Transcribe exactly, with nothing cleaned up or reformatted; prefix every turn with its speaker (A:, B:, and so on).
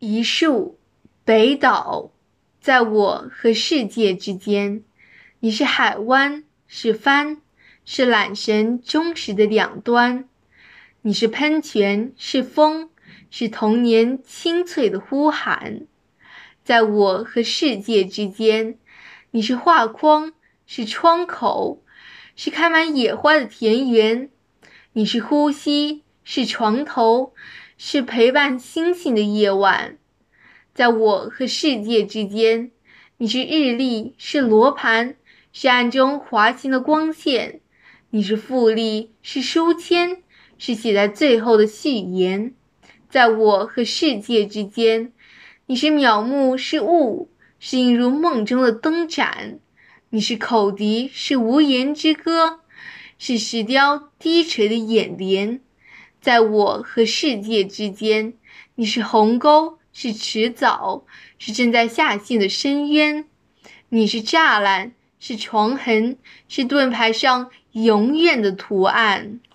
A: 一树，北岛，在我和世界之间，你是海湾，是帆，是缆绳忠实的两端。你是喷泉，是风，是童年清脆的呼喊。在我和世界之间，你是画框，是窗口，是开满野花的田园。你是呼吸，是床头，是陪伴星星的夜晚。在我和世界之间，你是日历，是罗盘，是暗中滑行的光线。你是复利，是书签，是写在最后的序言。在我和世界之间，你是渺目，是雾，是映入梦中的灯盏。你是口笛，是无言之歌，是石雕低垂的眼帘。在我和世界之间，你是鸿沟，是迟早，是正在下陷的深渊。你是栅栏，是床痕，是盾牌上永远的图案。